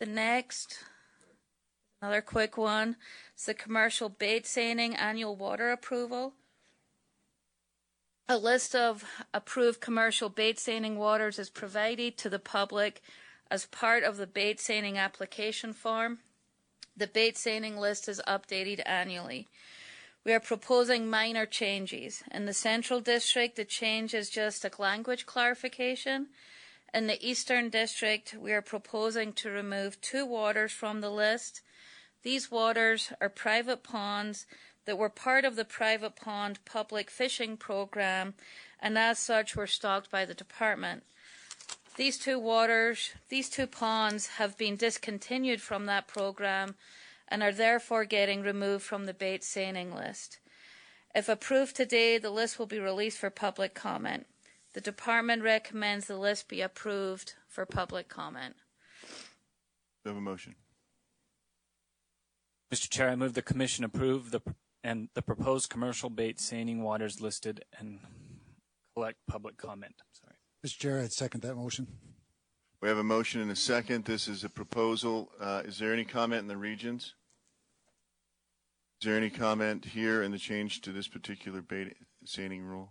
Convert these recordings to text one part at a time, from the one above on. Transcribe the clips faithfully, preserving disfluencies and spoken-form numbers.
The next, another quick one, is the commercial bait seining annual water approval. A list of approved commercial bait seining waters is provided to the public as part of the bait seining application form. The bait seining list is updated annually. We are proposing minor changes. In the Central District, the change is just a language clarification. In the Eastern District, we are proposing to remove two waters from the list. These waters are private ponds that were part of the private pond public fishing program, and as such were stocked by the department. These two waters, these two ponds have been discontinued from that program and are therefore getting removed from the bait seining list. If approved today, the list will be released for public comment. The department recommends the list be approved for public comment. Do you have a motion? Mister Chair, I move the Commission approve the and the proposed commercial bait seining waters listed and collect public comment. Sorry. Mister Chair, I'd second that motion. We have a motion and a second. This is a proposal. Uh, is there any comment in the regions? Is there any comment here in the change to this particular bait seining rule?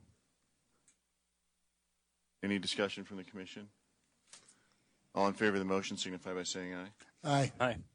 Any discussion from the Commission? All in favor of the motion signify by saying aye. Aye. Aye.